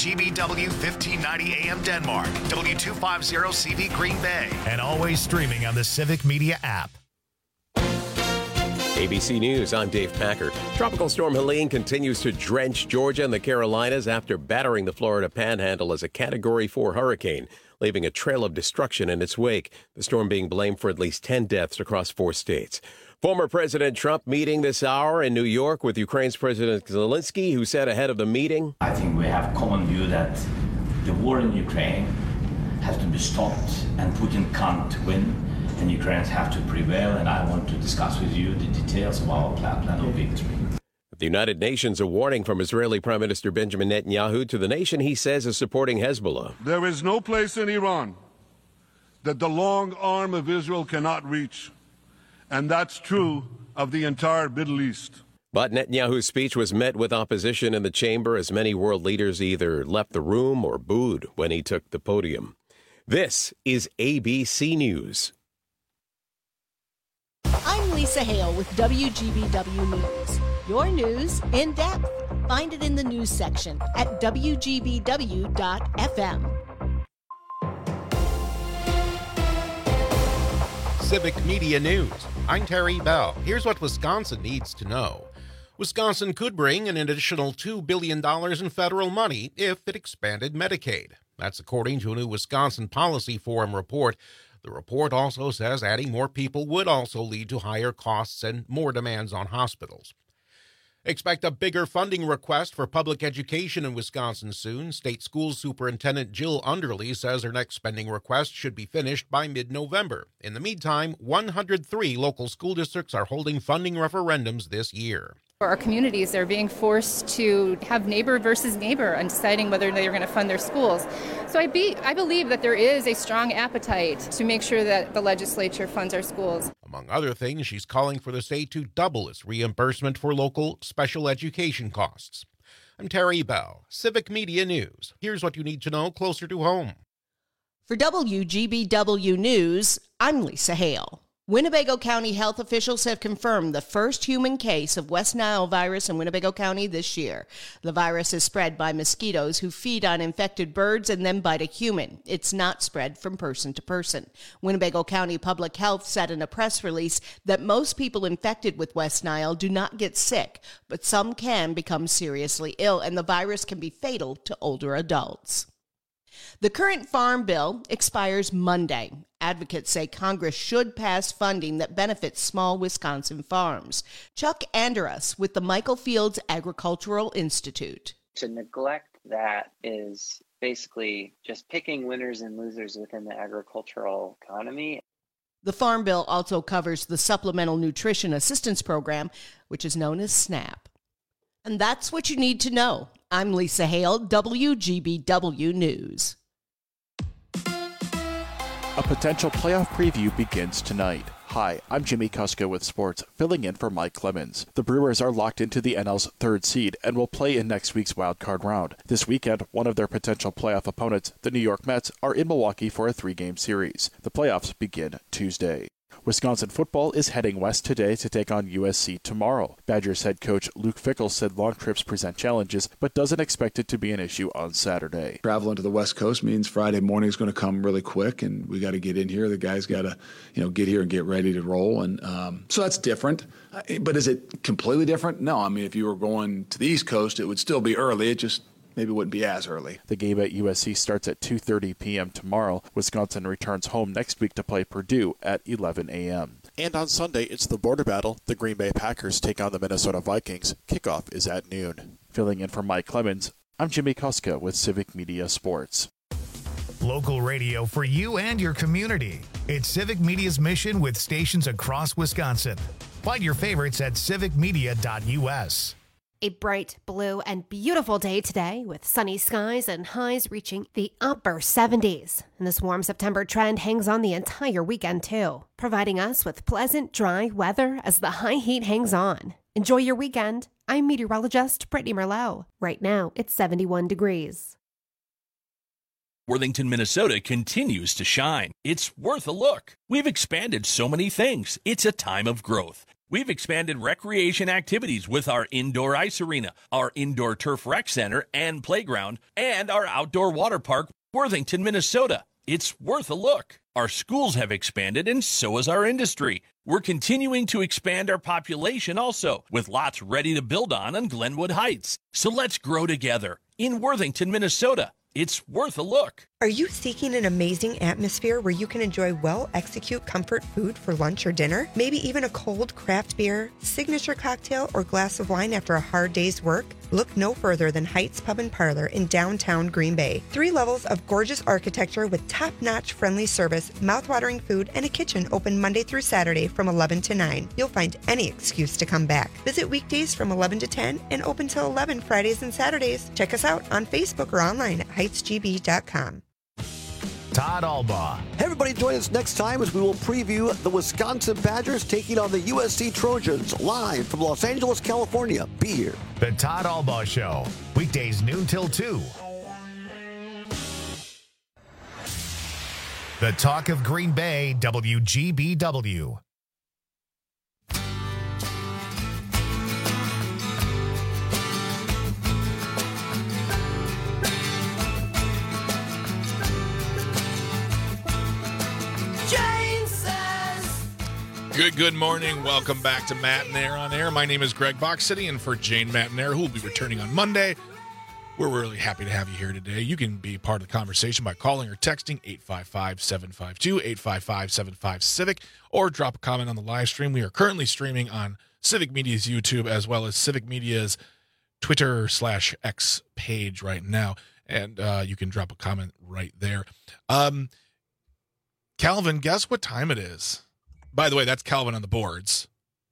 WGBW 1590 AM Denmark, W250 CV Green Bay, and always streaming on the Civic Media app. ABC News, I'm Dave Packer. Tropical Storm Helene continues to drench Georgia and the Carolinas after battering the Florida Panhandle as a Category 4 hurricane, leaving a trail of destruction in its wake, the storm being blamed for at least 10 deaths across 4 states. Former President Trump meeting this hour in New York with Ukraine's President Zelensky, who said ahead of the meeting, I think we have a common view that the war in Ukraine has to be stopped and Putin can't win. And Ukrainians have to prevail, and I want to discuss with you the details of our plan of victory. The United Nations, a warning from Israeli Prime Minister Benjamin Netanyahu to the nation he says is supporting Hezbollah. There is no place in Iran that the long arm of Israel cannot reach, and that's true of the entire Middle East. But Netanyahu's speech was met with opposition in the chamber as many world leaders either left the room or booed when he took the podium. This is ABC News. I'm Lisa Hale with WGBW News. Your news in depth. Find it in the news section at WGBW.FM. Civic Media News. I'm Terry Bell. Here's what Wisconsin needs to know. Wisconsin could bring an additional $2 billion in federal money if it expanded Medicaid. That's according to a new Wisconsin Policy Forum report. The report also says adding more people would also lead to higher costs and more demands on hospitals. Expect a bigger funding request for public education in Wisconsin soon. State School Superintendent Jill Underly says her next spending request should be finished by mid-November. In the meantime, 103 local school districts are holding funding referendums this year. Our communities are being forced to have neighbor versus neighbor and deciding whether they are going to fund their schools. So I believe that there is a strong appetite to make sure that the legislature funds our schools. Among other things, she's calling for the state to double its reimbursement for local special education costs. I'm Terry Bell, Civic Media News. Here's what you need to know closer to home. For WGBW News, I'm Lisa Hale. Winnebago County health officials have confirmed the first human case of West Nile virus in Winnebago County this year. The virus is spread by mosquitoes who feed on infected birds and then bite a human. It's not spread from person to person. Winnebago County Public Health said in a press release that most people infected with West Nile do not get sick, but some can become seriously ill, and the virus can be fatal to older adults. The current farm bill expires Monday. Advocates say Congress should pass funding that benefits small Wisconsin farms. Chuck Anderus with the Michael Fields Agricultural Institute. To neglect that is basically just picking winners and losers within the agricultural economy. The Farm Bill also covers the Supplemental Nutrition Assistance Program, which is known as SNAP. And that's what you need to know. I'm Lisa Hale, WGBW News. A potential playoff preview begins tonight. Hi, I'm Jimmy Kuska with sports, filling in for Mike Clemens. The Brewers are locked into the NL's 3rd seed and will play in next week's wildcard round. This weekend, one of their potential playoff opponents, the New York Mets, are in Milwaukee for a 3-game series. The playoffs begin Tuesday. Wisconsin football is heading west today to take on USC tomorrow. Badgers head coach Luke Fickell said long trips present challenges, but doesn't expect it to be an issue on Saturday. Traveling to the West Coast means Friday morning is going to come really quick, and we got to get in here. The guys got to, get here and get ready to roll, and so that's different. But is it completely different? No. I mean, if you were going to the East Coast, it would still be early. It just maybe wouldn't be as early. The game at USC starts at 2:30 p.m. tomorrow. Wisconsin returns home next week to play Purdue at 11 a.m. And on Sunday, it's the border battle. The Green Bay Packers take on the Minnesota Vikings. Kickoff is at noon. Filling in for Mike Clemens, I'm Jimmy Kuska with Civic Media Sports. Local radio for you and your community. It's Civic Media's mission with stations across Wisconsin. Find your favorites at civicmedia.us. A bright blue and beautiful day today with sunny skies and highs reaching the upper 70s. And this warm September trend hangs on the entire weekend too, providing us with pleasant, dry weather as the high heat hangs on. Enjoy your weekend. I'm meteorologist Brittany Merlot. Right now, it's 71 degrees. Worthington, Minnesota continues to shine. It's worth a look. We've expanded so many things. It's a time of growth. We've expanded recreation activities with our indoor ice arena, our indoor turf rec center and playground, and our outdoor water park, Worthington, Minnesota. It's worth a look. Our schools have expanded, and so has our industry. We're continuing to expand our population also, with lots ready to build on Glenwood Heights. So let's grow together in Worthington, Minnesota. It's worth a look. Are you seeking an amazing atmosphere where you can enjoy well-executed comfort food for lunch or dinner? Maybe even a cold craft beer, signature cocktail, or glass of wine after a hard day's work? Look no further than Heights Pub and Parlor in downtown Green Bay. 3 levels of gorgeous architecture with top-notch friendly service, mouth-watering food, and a kitchen open Monday through Saturday from 11 to 9. You'll find any excuse to come back. Visit weekdays from 11 to 10 and open till 11 Fridays and Saturdays. Check us out on Facebook or online at heightsgb.com. Todd Albaugh. Everybody join us next time as we will preview the Wisconsin Badgers taking on the USC Trojans live from Los Angeles, California. Be here. The Todd Albaugh Show, weekdays noon till 2. The talk of Green Bay, WGBW. Good morning. Welcome back to Matt and Air on Air. My name is Greg Box City, and for Jane Matt and Air, who will be returning on Monday, we're really happy to have you here today. You can be part of the conversation by calling or texting 855-752-855-75-CIVIC, or drop a comment on the live stream. We are currently streaming on Civic Media's YouTube as well as Civic Media's Twitter/X page right now, and you can drop a comment right there. Calvin, guess what time it is? By the way, that's Calvin on the boards.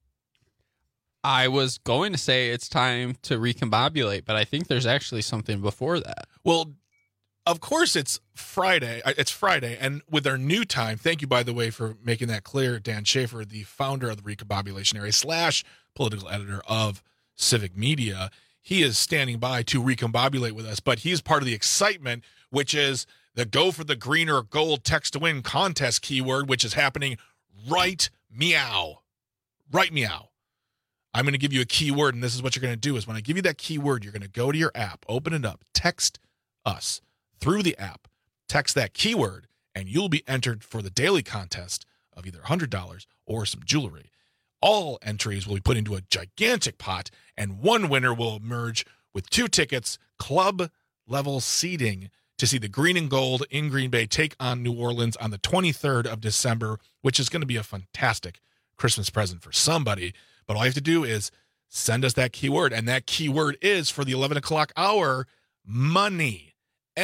I was going to say it's time to recombobulate, but I think there's actually something before that. Well, of course it's Friday. It's Friday, and with our new time, thank you, by the way, for making that clear, Dan Schaefer, the founder of the Recombobulation Area / political editor of Civic Media. He is standing by to recombobulate with us, but he's part of the excitement, which is the Go for the Green or Gold Text to Win contest keyword, which is happening right meow. I'm going to give you a keyword, and this is what you're going to do is when I give you that keyword, you're going to go to your app, open it up, text us through the app, text that keyword, and you'll be entered for the daily contest of either $100 or some jewelry. All entries will be put into a gigantic pot, and one winner will emerge with 2 tickets, club-level seating, to see the Green and Gold in Green Bay take on New Orleans on the 23rd of December, which is going to be a fantastic Christmas present for somebody. But all you have to do is send us that keyword, and that keyword is, for the 11 o'clock hour, money.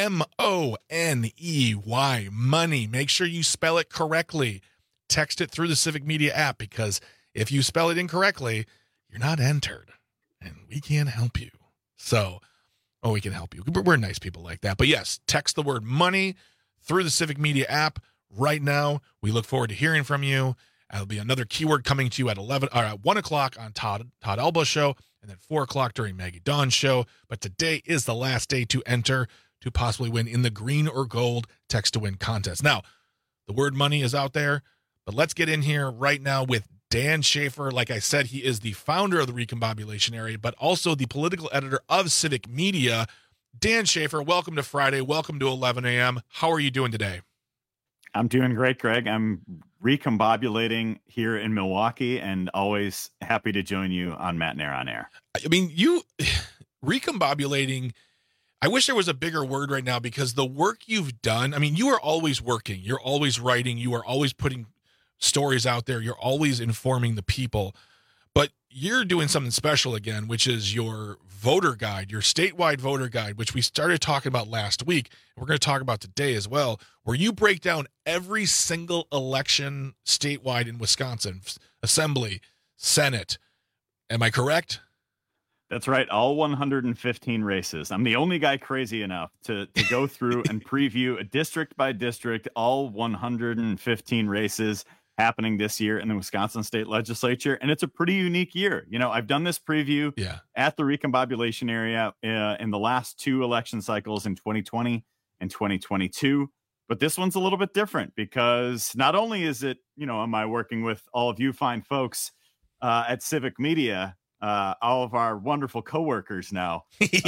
M-O-N-E-Y, money. Make sure you spell it correctly. Text it through the Civic Media app, because if you spell it incorrectly, you're not entered, and we can't help you. So, we can help you. We're nice people like that. But yes, text the word money through the Civic Media app right now. We look forward to hearing from you. There'll be another keyword coming to you at 1 o'clock on Todd Albaugh Show, and then 4 o'clock during Maggie Dawn's show. But today is the last day to enter to possibly win in the Green or Gold Text to Win contest. Now, the word money is out there, but let's get in here right now with Dan Schaefer. Like I said, he is the founder of the Recombobulation Area, but also the political editor of Civic Media. Dan Schaefer, welcome to Friday. Welcome to 11 a.m. How are you doing today? I'm doing great, Greg. I'm recombobulating here in Milwaukee, and always happy to join you on Matt and Air on Air. I mean, you recombobulating, I wish there was a bigger word right now, because the work you've done, I mean, you are always working. You're always writing. You are always putting stories out there. You're always informing the people, but you're doing something special again, which is your voter guide, your statewide voter guide, which we started talking about last week. We're going to talk about today as well, where you break down every single election statewide in Wisconsin, Assembly, Senate. Am I correct? That's right. All 115 races. I'm the only guy crazy enough to go through and preview a district by district, all 115 races happening this year in the Wisconsin State Legislature. And it's a pretty unique year. You know, I've done this preview at the Recombobulation Area in the last 2 election cycles in 2020 and 2022. But this one's a little bit different, because not only is it, you know, am I working with all of you fine folks at Civic Media, all of our wonderful coworkers now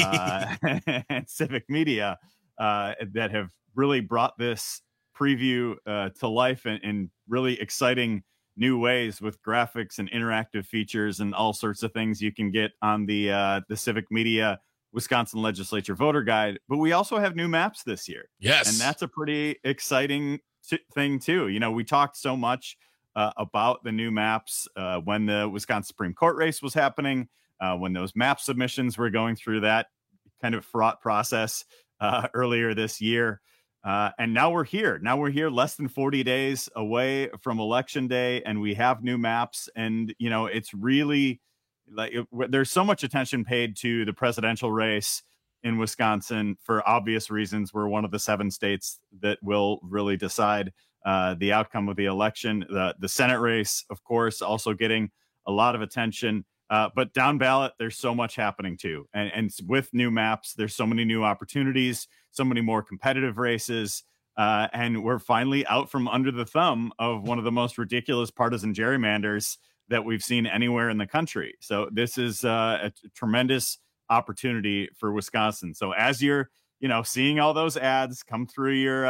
at Civic Media that have really brought this preview to life in really exciting new ways with graphics and interactive features and all sorts of things you can get on the Civic Media Wisconsin Legislature Voter Guide. But we also have new maps this year. Yes. And that's a pretty exciting thing too. You know, we talked so much about the new maps when the Wisconsin Supreme Court race was happening, when those map submissions were going through that kind of fraught process earlier this year. And now we're here. Now we're here less than 40 days away from Election Day, and we have new maps. And, you know, it's really like there's so much attention paid to the presidential race in Wisconsin for obvious reasons. We're one of the 7 states that will really decide the outcome of the election. The Senate race, of course, also getting a lot of attention. But down ballot, there's so much happening too. And with new maps, there's so many new opportunities, so many more competitive races. And we're finally out from under the thumb of one of the most ridiculous partisan gerrymanders that we've seen anywhere in the country. So this is a tremendous opportunity for Wisconsin. So as you're, you know, seeing all those ads come through your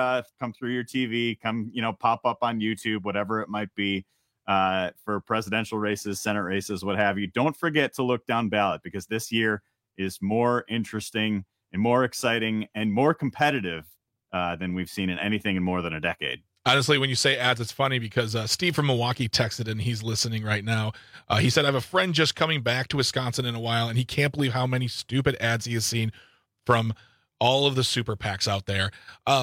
TV, pop up on YouTube, whatever it might be, for presidential races, Senate races, what have you, don't forget to look down ballot, because this year is more interesting and more exciting and more competitive than we've seen in anything in more than a decade. Honestly, when you say ads, it's funny because Steve from Milwaukee texted and he's listening right now. He said, I have a friend just coming back to Wisconsin in a while, and he can't believe how many stupid ads he has seen from all of the super PACs out there.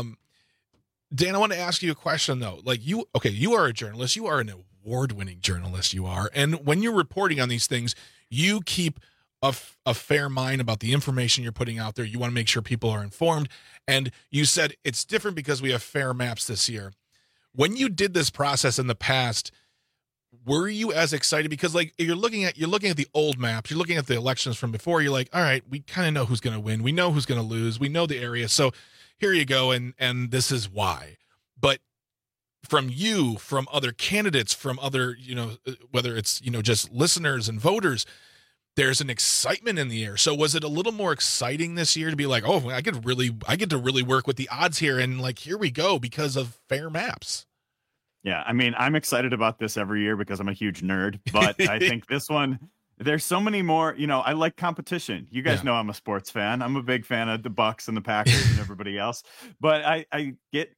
Dan, I want to ask you a question, though. Like you are a journalist. You are an award-winning journalist, you are. And when you're reporting on these things, you keep a fair mind about the information you're putting out there. You want to make sure people are informed. And you said it's different because we have fair maps this year. When you did this process in the past, were you as excited? Because like you're looking at the old maps, you're looking at the elections from before, you're like, all right, we kind of know who's going to win. We know who's going to lose. We know the area. So here you go. And this is why. But from you, from other candidates, from other, whether it's, just listeners and voters, there's an excitement in the air. So was it a little more exciting this year to be like, oh, I get to really work with the odds here, and like, here we go because of fair maps? Yeah, I mean, I'm excited about this every year because I'm a huge nerd, but I think this one, there's so many more, I like competition. You guys know I'm a sports fan. I'm a big fan of the Bucks and the Packers and everybody else, but I get,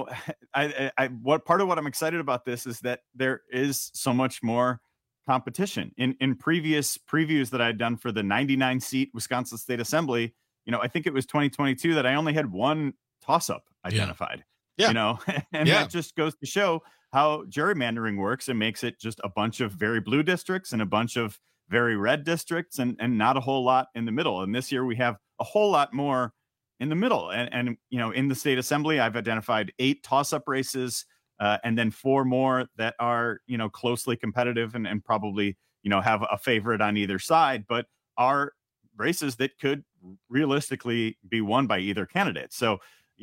what part of what I'm excited about this is that there is so much more competition. In previous previews that I'd done for the 99 seat Wisconsin State Assembly, I think it was 2022 that I only had one toss-up identified. That just goes to show how gerrymandering works and makes it just a bunch of very blue districts and a bunch of very red districts and not a whole lot in the middle. And this year we have a whole lot more in the middle. And in the state assembly, I've identified 8 toss-up races and then 4 more that are, closely competitive and probably, have a favorite on either side, but are races that could realistically be won by either candidate. So,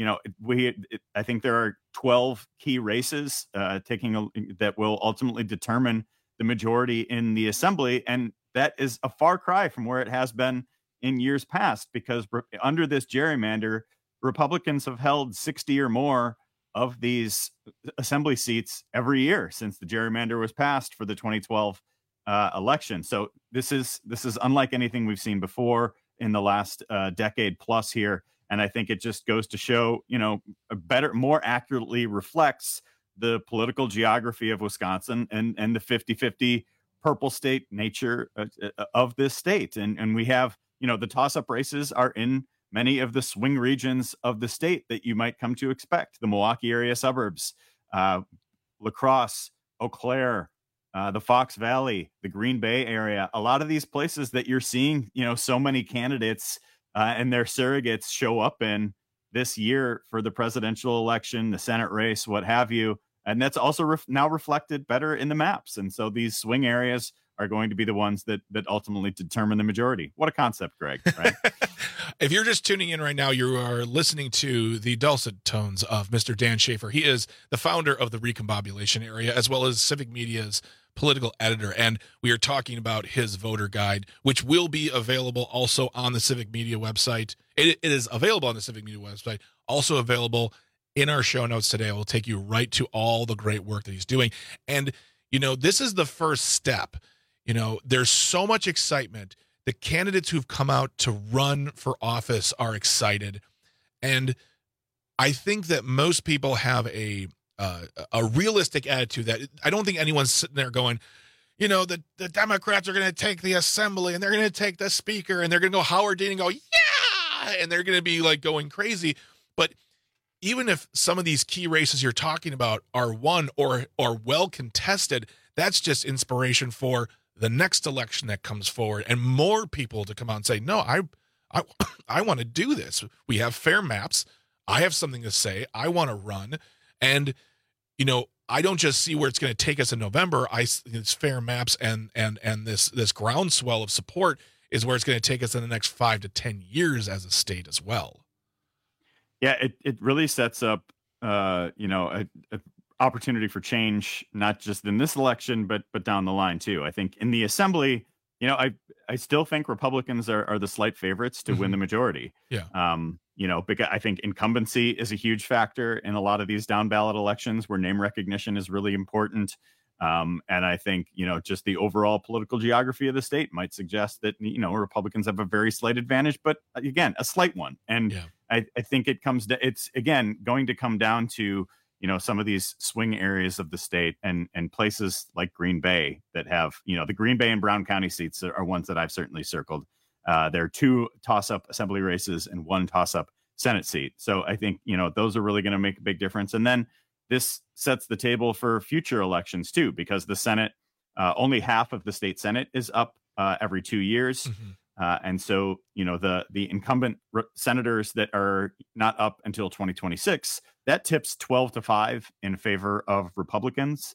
I think there are 12 key races that will ultimately determine the majority in the assembly. And that is a far cry from where it has been in years past, because under this gerrymander, Republicans have held 60 or more of these assembly seats every year since the gerrymander was passed for the 2012 election. So this is unlike anything we've seen before in the last decade plus here. And I think it just goes to show, more accurately reflects the political geography of Wisconsin and the 50-50 purple state nature of this state. And we have, the toss-up races are in many of the swing regions of the state that you might come to expect. The Milwaukee area suburbs, La Crosse, Eau Claire, the Fox Valley, the Green Bay area, a lot of these places that you're seeing, so many candidates and their surrogates show up in this year for the presidential election, the Senate race, what have you. And that's also now reflected better in the maps. And so these swing areas are going to be the ones that ultimately determine the majority. What a concept, Greg, right? If you're just tuning in right now, you are listening to the dulcet tones of Mr. Dan Schaefer. He is the founder of the Recombobulation Area, as well as Civic Media's political editor, and we are talking about his voter guide, which will be available also on the Civic Media website. It is available on the Civic Media website, also available in our show notes today. It will take you right to all the great work that he's doing. And, this is the first step. There's so much excitement. The candidates who've come out to run for office are excited. And I think that most people have a realistic attitude that I don't think anyone's sitting there going, the Democrats are going to take the assembly and they're going to take the speaker and they're going to go Howard Dean and go, yeah, and they're going to be like going crazy. But even if some of these key races you're talking about are won or well contested, that's just inspiration for the next election that comes forward and more people to come out and say, no, I want to do this. We have fair maps. I have something to say. I want to run. And, I don't just see where it's going to take us in November. It's fair maps and this groundswell of support is where it's going to take us in the next 5 to 10 years as a state as well. Yeah, it really sets up, a opportunity for change, not just in this election, but down the line too. I think in the assembly, I still think Republicans are the slight favorites to win the majority. Yeah. Because I think incumbency is a huge factor in a lot of these down ballot elections where name recognition is really important. And I think, just the overall political geography of the state might suggest that, Republicans have a very slight advantage, but again, a slight one. And I think it's again going to come down to, some of these swing areas of the state and places like Green Bay that have, the Green Bay and Brown County seats are ones that I've certainly circled. There are 2 toss-up assembly races and 1 toss-up Senate seat. So I think, those are really going to make a big difference. And then this sets the table for future elections too, because the Senate, only half of the state Senate is up every 2 years. Mm-hmm. And so, the incumbent senators that are not up until 2026, that tips 12-5 in favor of Republicans.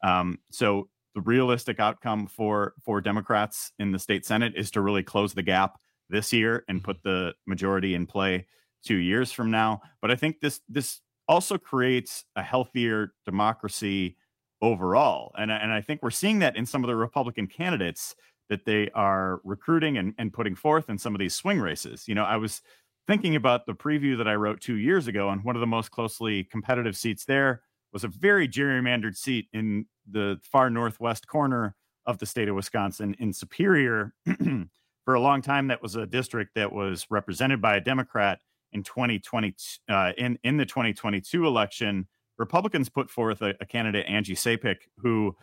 So the realistic outcome for Democrats in the state Senate is to really close the gap this year and put the majority in play 2 years from now. But I think this also creates a healthier democracy overall. And I think we're seeing that in some of the Republican candidates that they are recruiting and putting forth in some of these swing races. I was thinking about the preview that I wrote 2 years ago, and one of the most closely competitive seats there was a very gerrymandered seat in the far northwest corner of the state of Wisconsin in Superior. For a long time, that was a district that was represented by a Democrat. In 2020, in the 2022 election, Republicans put forth a candidate, Angie Sapik, who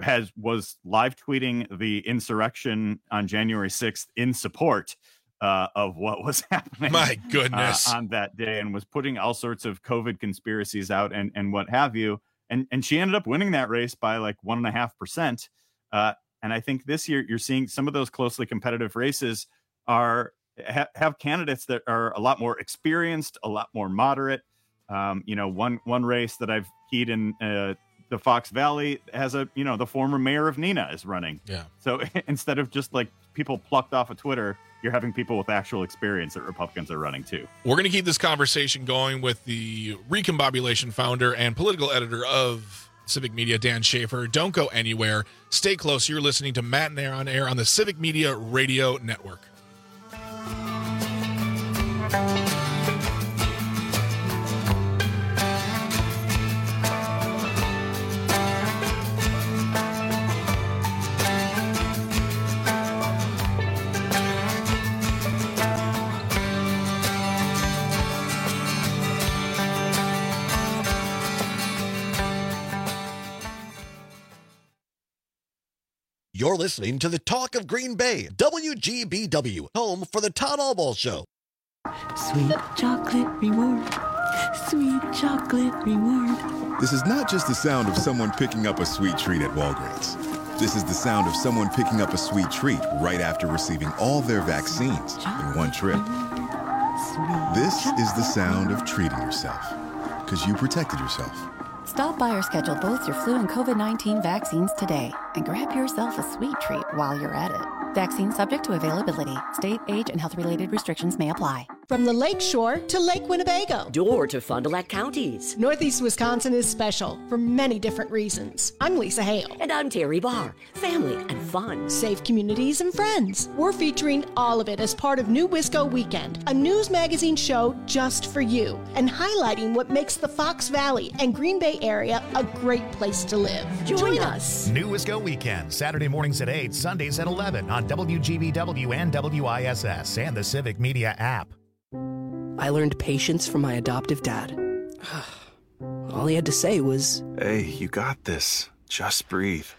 was live tweeting the insurrection on January 6th in support of what was happening. My goodness. On that day, and was putting all sorts of COVID conspiracies out and what have you. And she ended up winning that race by like 1.5%. And I think this year you're seeing some of those closely competitive races have candidates that are a lot more experienced, a lot more moderate. One race that I've keyed in the Fox Valley has the former mayor of Neenah is running. Yeah. So instead of just like people plucked off of Twitter, you're having people with actual experience that Republicans are running too. We're going to keep this conversation going with the Recombobulation founder and political editor of Civic Media, Dan Schaefer. Don't go anywhere. Stay close. You're listening to Matt and Air on Air on the Civic Media Radio Network. You're listening to the Talk of Green Bay, WGBW, home for the Todd Albaugh Show. Sweet chocolate reward. Sweet chocolate reward. This is not just the sound of someone picking up a sweet treat at Walgreens. This is the sound of someone picking up a sweet treat right after receiving all their vaccines in one trip. This is the sound of treating yourself, because you protected yourself. Stop by or schedule both your flu and COVID-19 vaccines today and grab yourself a sweet treat while you're at it. Vaccine subject to availability. State, age, and health-related restrictions may apply. From the Lake Shore to Lake Winnebago. Door to Fond du Lac counties. Northeast Wisconsin is special for many different reasons. I'm Lisa Hale. And I'm Terry Barr. Family and fun. Safe communities and friends. We're featuring all of it as part of New Wisco Weekend, a news magazine show just for you, and highlighting what makes the Fox Valley and Green Bay area a great place to live. Join us. New Wisco Weekend, Saturday mornings at 8, Sundays at 11 on WGBW and WISS and the Civic Media app. I learned patience from my adoptive dad. All he had to say was, "Hey, you got this. Just breathe."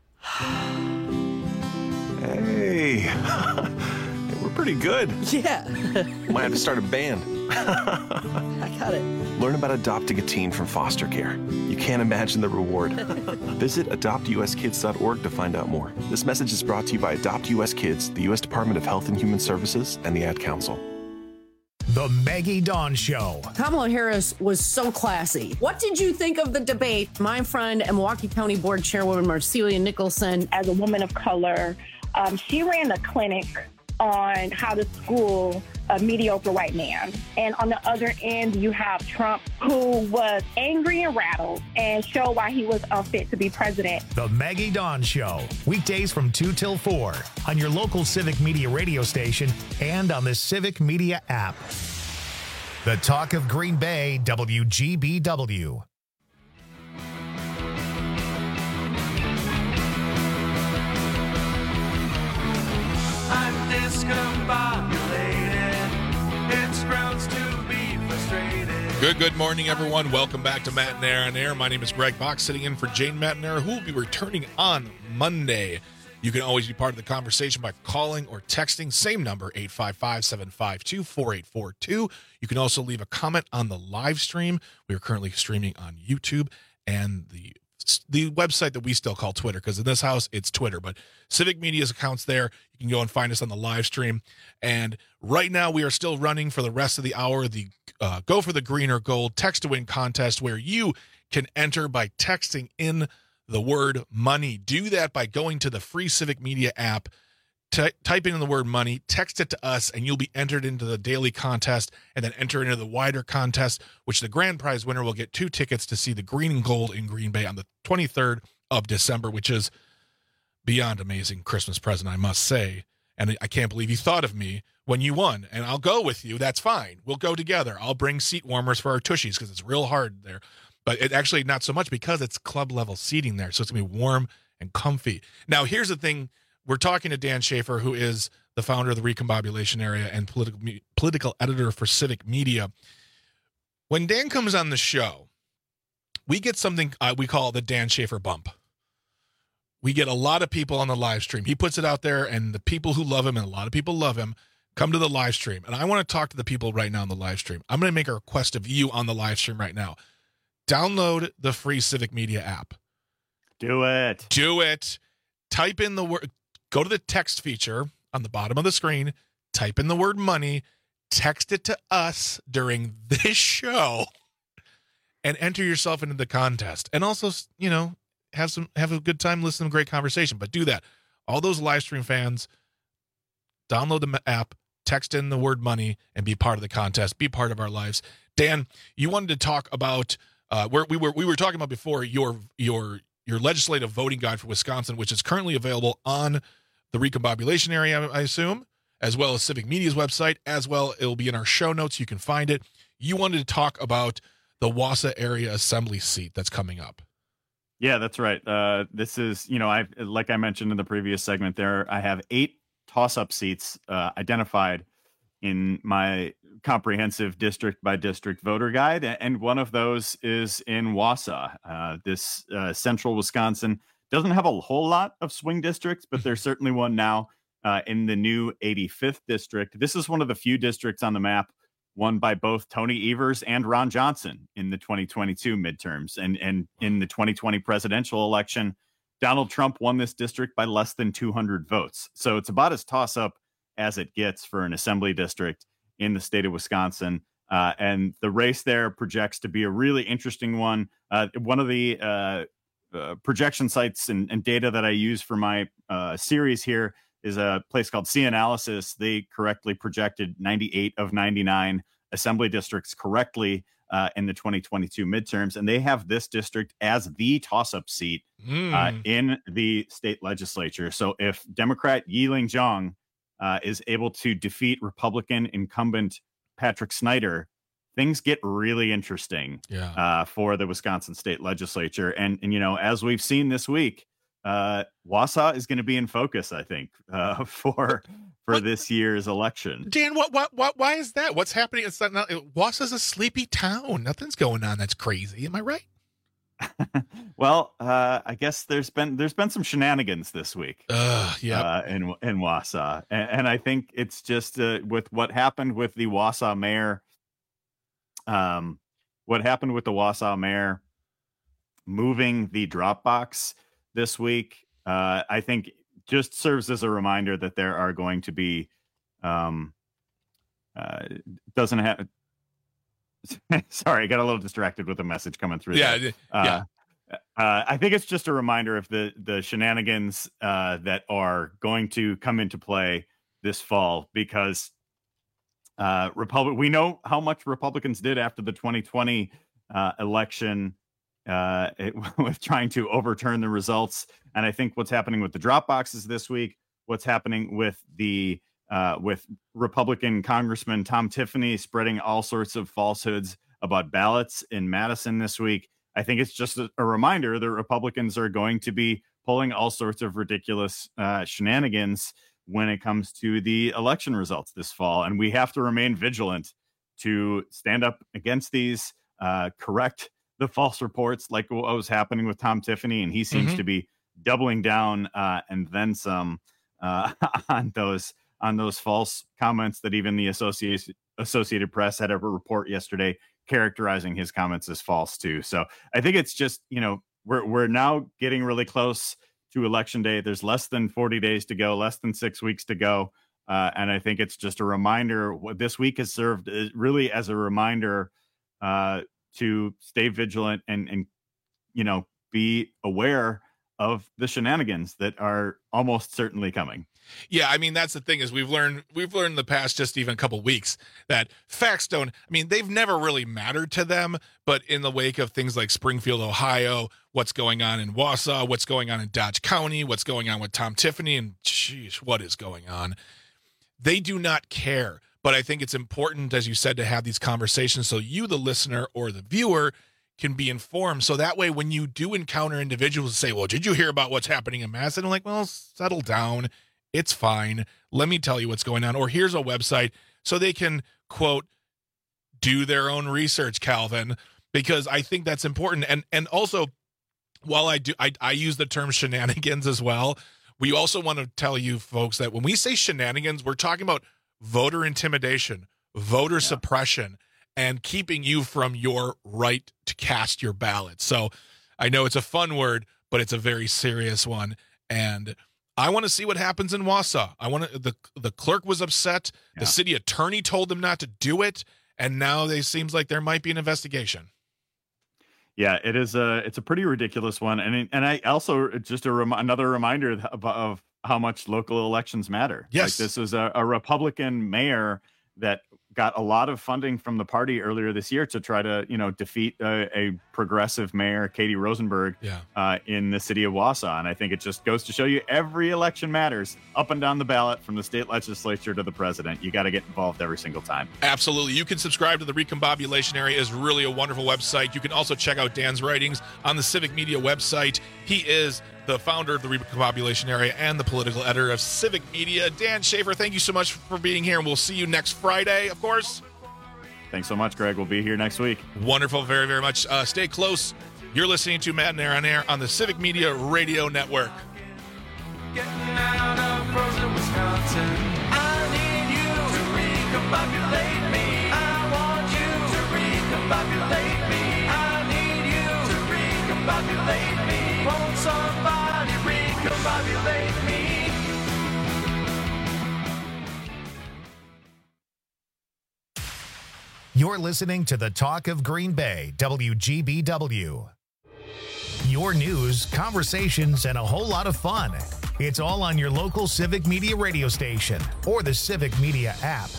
Hey, we're pretty good. Yeah. Might have to start a band. I got it. Learn about adopting a teen from foster care. You can't imagine the reward. Visit adoptuskids.org to find out more. This message is brought to you by Adopt US Kids, the U.S. Department of Health and Human Services, and the Ad Council. The Maggie Dawn Show. Kamala Harris was so classy. What did you think of the debate? My friend and Milwaukee County Board Chairwoman Marcelia Nicholson. As a woman of color, she ran a clinic on how to school a mediocre white man. And on the other end, you have Trump, who was angry and rattled and showed why he was unfit to be president. The Maggie Dawn Show. Weekdays from 2 till 4 on your local Civic Media radio station and on the Civic Media app. The Talk of Green Bay, WGBW. I'm discombobulated. It's grounds to be frustrated. Good morning, everyone. Welcome back to Matt and Aaron on Air. My name is Greg Bach, sitting in for Jane Matt-Nair, who will be returning on Monday. You can always be part of the conversation by calling or texting. Same number, 855-752-4842. You can also leave a comment on the live stream. We are currently streaming on YouTube and the website that we still call Twitter, because in this house it's Twitter, but Civic Media's account's there. You can go and find us on the live stream. And right now we are still running for the rest of the hour the Go for the Green or Gold text to win contest, where you can enter by texting in the word money. Do that by going to the free Civic Media app, type in the word money, text it to us, and you'll be entered into the daily contest and then enter into the wider contest, which the grand prize winner will get 2 tickets to see the Green and Gold in Green Bay on the 23rd of December, which is beyond amazing Christmas present, I must say. And I can't believe you thought of me when you won. And I'll go with you. That's fine. We'll go together. I'll bring seat warmers for our tushies because it's real hard there. But it actually not so much because it's club level seating there. So it's going to be warm and comfy. Now, here's the thing. We're talking to Dan Schaefer, who is the founder of the Recombobulation Area and political editor for Civic Media. When Dan comes on the show, we get something we call the Dan Schaefer bump. We get a lot of people on the live stream. He puts it out there, and the people who love him, and a lot of people love him, come to the live stream. And I want to talk to the people right now on the live stream. I'm going to make a request of you on the live stream right now. Download the free Civic Media app. Do it. Do it. Type in the word. Go to the text feature on the bottom of the screen, type in the word money, text it to us during this show, and enter yourself into the contest. And also, have a good time, listen to a great conversation. But do that. All those live stream fans, download the app, text in the word money, and be part of the contest. Be part of our lives. Dan, you wanted to talk about we were talking about before your legislative voting guide for Wisconsin, which is currently available on the Recombobulation Area, I assume, as well as Civic Media's website, as well. It'll be in our show notes. You can find it. You wanted to talk about the Wausau area assembly seat that's coming up. Yeah, that's right. This is, like I mentioned in the previous segment there, I have 8 toss-up seats identified in my comprehensive district by district voter guide. And one of those is in Wausau. This central Wisconsin doesn't have a whole lot of swing districts, but there's certainly one now in the new 85th district. This is one of the few districts on the map won by both Tony Evers and Ron Johnson in the 2022 midterms. And in the 2020 presidential election, Donald Trump won this district by less than 200 votes. So it's about as toss-up as it gets for an assembly district in the state of Wisconsin. And the race there projects to be a really interesting one. One of the projection sites and data that I use for my series here is a place called C-Analysis. They correctly projected 98 of 99 assembly districts correctly in the 2022 midterms. And they have this district as the toss-up seat in the state legislature. So if Democrat Yiling Zhang is able to defeat Republican incumbent Patrick Snyder, things get really interesting for the Wisconsin state legislature. And as we've seen this week, Wausau is going to be in focus, I think, for this year's election. Dan, why is that? What's happening? It's not Wausau's a sleepy town. Nothing's going on. That's crazy. Am I right? Well, I guess there's been some shenanigans this week. In Wausau, and I think it's just with what happened with the Wausau mayor. What happened with the Wausau mayor moving the drop box this week, I think just serves as a reminder that there are going to be sorry, I got a little distracted with a message coming through. I think it's just a reminder of the shenanigans that are going to come into play this fall, because we know how much Republicans did after the 2020 election with trying to overturn the results. And I think what's happening with the drop boxes this week, what's happening with the with Republican Congressman Tom Tiffany spreading all sorts of falsehoods about ballots in Madison this week, I think it's just a reminder that Republicans are going to be pulling all sorts of ridiculous shenanigans when it comes to the election results this fall. And we have to remain vigilant to stand up against these, correct the false reports, like what was happening with Tom Tiffany. And he seems to be doubling down and then some on those false comments that even the Associated Press had a report yesterday characterizing his comments as false too. So I think it's just, we're now getting really close to Election Day. There's less than 40 days to go, less than 6 weeks to go. And I think it's just a reminder. What this week has served really as a reminder to stay vigilant and be aware of the shenanigans that are almost certainly coming. Yeah, I mean, that's the thing is we've learned in the past just even a couple weeks that facts they've never really mattered to them, but in the wake of things like Springfield, Ohio, what's going on in Wausau, what's going on in Dodge County, what's going on with Tom Tiffany, and what is going on? They do not care. But I think it's important, as you said, to have these conversations so you, the listener or the viewer, can be informed. So that way, when you do encounter individuals say, well, did you hear about what's happening in Madison? I'm like, well, settle down. It's fine. Let me tell you what's going on. Or here's a website so they can, quote, do their own research, Calvin, because I think that's important. And also, while I use the term shenanigans as well, we also want to tell you folks that when we say shenanigans, we're talking about voter intimidation, voter suppression, and keeping you from your right to cast your ballot. So I know it's a fun word, but it's a very serious one. And I want to see what happens in Wausau. The clerk was upset. The city attorney told them not to do it. And now it seems like there might be an investigation. Yeah, it's a pretty ridiculous one. And I also just another reminder of how much local elections matter. Yes. Like this was a Republican mayor that got a lot of funding from the party earlier this year to try to, defeat a progressive mayor, Katie Rosenberg, in the city of Wausau. And I think it just goes to show you every election matters up and down the ballot from the state legislature to the president. You got to get involved every single time. Absolutely. You can subscribe to the Recombobulation Area. Is really a wonderful website. You can also check out Dan's writings on the Civic Media website. He is the founder of the Recombobulation Area and the political editor of Civic Media. Dan Schaefer, thank you so much for being here, and we'll see you next Friday, of course. Thanks so much, Greg. We'll be here next week. Wonderful. Very, very much. Stay close. You're listening to Matt and Air on Air on the Civic Media Radio Network. Getting out of frozen Wisconsin. I need you to recombobulate me. I want you to recombobulate me. I need you to recombobulate me. Won't somebody recombobulate me? You're You're listening to the Talk of Green Bay, WGBW. Your news, conversations, and a whole lot of fun. It's all on your local Civic Media radio station or the Civic Media app.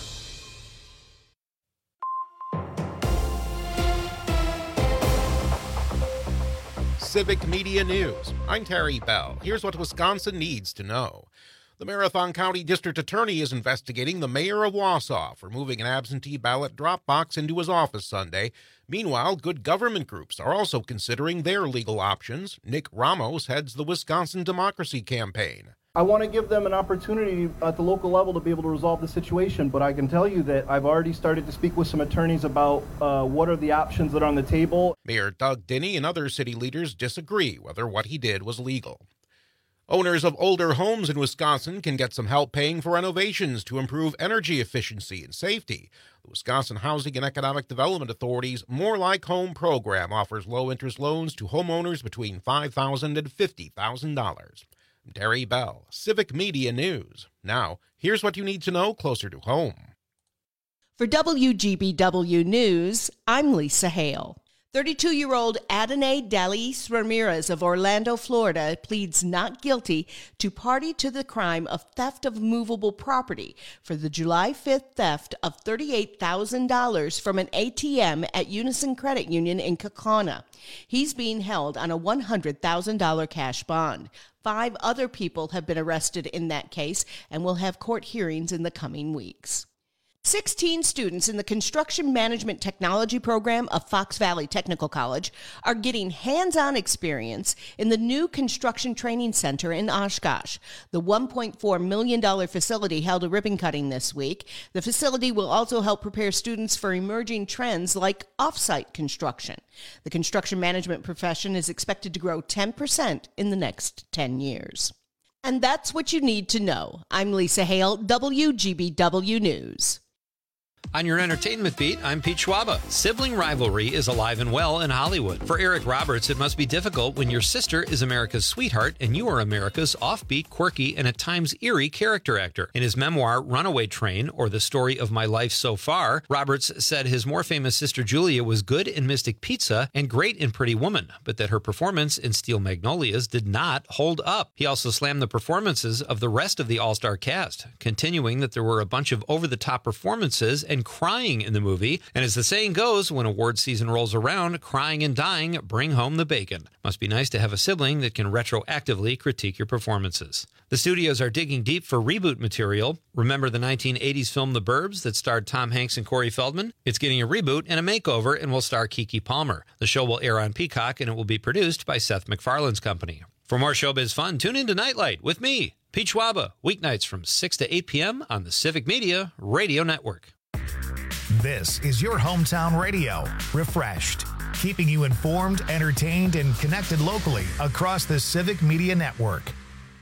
Civic Media News. I'm Terry Bell. Here's what Wisconsin needs to know. The Marathon County District Attorney is investigating the mayor of Wausau for moving an absentee ballot drop box into his office Sunday. Meanwhile, good government groups are also considering their legal options. Nick Ramos heads the Wisconsin Democracy Campaign. I want to give them an opportunity at the local level to be able to resolve the situation, but I can tell you that I've already started to speak with some attorneys about what are the options that are on the table. Mayor Doug Dinney and other city leaders disagree whether what he did was legal. Owners of older homes in Wisconsin can get some help paying for renovations to improve energy efficiency and safety. The Wisconsin Housing and Economic Development Authority's More Like Home program offers low-interest loans to homeowners between $5,000 and $50,000. Terry Bell, Civic Media News. Now, here's what you need to know closer to home. For WGBW News, I'm Lisa Hale. 32-year-old Adonai Dallas Ramirez of Orlando, Florida, pleads not guilty to party to the crime of theft of movable property for the July 5th theft of $38,000 from an ATM at Unison Credit Union in Kaukauna. He's being held on a $100,000 cash bond. 5 other people have been arrested in that case and will have court hearings in the coming weeks. 16 students in the Construction Management Technology program of Fox Valley Technical College are getting hands-on experience in the new Construction Training Center in Oshkosh. The $1.4 million facility held a ribbon cutting this week. The facility will also help prepare students for emerging trends like off-site construction. The construction management profession is expected to grow 10% in the next 10 years. And that's what you need to know. I'm Lisa Hale, WGBW News. On your entertainment beat, I'm Pete Schwaba. Sibling rivalry is alive and well in Hollywood. For Eric Roberts, it must be difficult when your sister is America's sweetheart and you are America's offbeat, quirky, and at times eerie character actor. In his memoir, Runaway Train, or The Story of My Life So Far, Roberts said his more famous sister Julia was good in Mystic Pizza and great in Pretty Woman, but that her performance in Steel Magnolias did not hold up. He also slammed the performances of the rest of the all-star cast, continuing that there were a bunch of over-the-top performances and crying in the movie, and as the saying goes, when award season rolls around, crying and dying bring home the bacon. Must be nice to have a sibling that can retroactively critique your performances. The studios are digging deep for reboot material. Remember the 1980s film The Burbs that starred Tom Hanks and Corey Feldman? It's getting a reboot and a makeover and will star Keke Palmer. The show will air on Peacock and it will be produced by Seth MacFarlane's company. For more showbiz fun, tune in to Nightlight with me, Pete Schwaba, weeknights from 6 to 8 p.m. on the Civic Media Radio Network. This is your hometown radio, refreshed, keeping you informed, entertained, and connected locally across the Civic Media Network.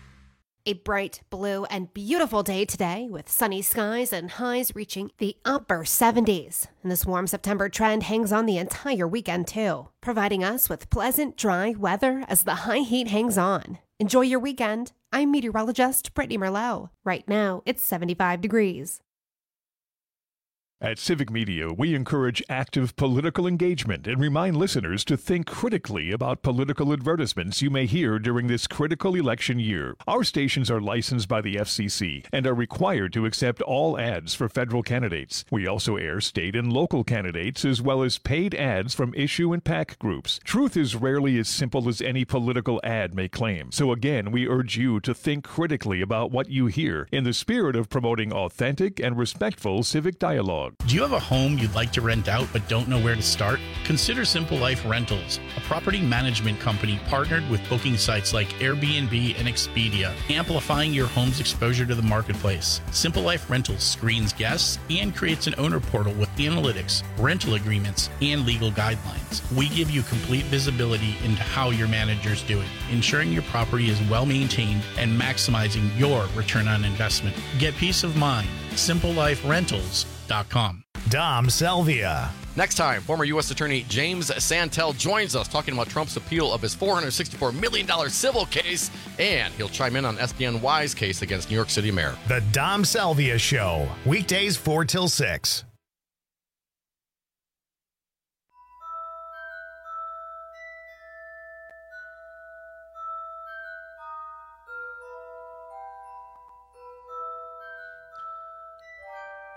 A bright blue and beautiful day today with sunny skies and highs reaching the upper 70s. And this warm September trend hangs on the entire weekend too, providing us with pleasant, dry weather as the high heat hangs on. Enjoy your weekend. I'm meteorologist Brittany Merlot. Right now, it's 75 degrees. At Civic Media, we encourage active political engagement and remind listeners to think critically about political advertisements you may hear during this critical election year. Our stations are licensed by the FCC and are required to accept all ads for federal candidates. We also air state and local candidates as well as paid ads from issue and PAC groups. Truth is rarely as simple as any political ad may claim. So again, we urge you to think critically about what you hear in the spirit of promoting authentic and respectful civic dialogue. Do you have a home you'd like to rent out but don't know where to start? Consider Simple Life Rentals, a property management company partnered with booking sites like Airbnb and Expedia, amplifying your home's exposure to the marketplace. Simple Life Rentals screens guests and creates an owner portal with analytics, rental agreements, and legal guidelines. We give you complete visibility into how your manager's doing, ensuring your property is well maintained and maximizing your return on investment. Get peace of mind. SimpleLifeRentals.com. Dom Salvia. Next time, former U.S. Attorney James Santel joins us talking about Trump's appeal of his $464 million civil case, and he'll chime in on SDNY's case against New York City Mayor. The Dom Salvia Show, weekdays 4 till 6.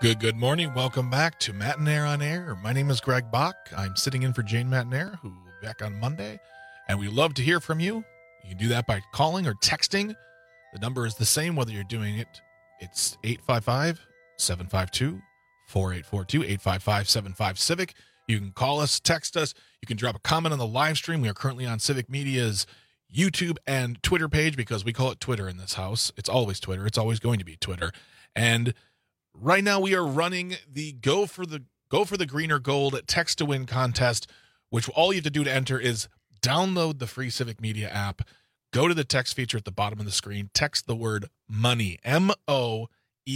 Good morning. Welcome back to Matinaire on Air. My name is Greg Bach. I'm sitting in for Jane Matinaire, who will be back on Monday. And we love to hear from you. You can do that by calling or texting. The number is the same whether you're doing it. It's 855-752-4842, 855-75-CIVIC. You can call us, text us. You can drop a comment on the live stream. We are currently on Civic Media's YouTube and Twitter page because we call it Twitter in this house. It's always Twitter. It's always going to be Twitter. And right now we are running the Go for the Green or Gold text to win contest, which all you have to do to enter is download the free Civic Media app, go to the text feature at the bottom of the screen, text the word money, MOENY,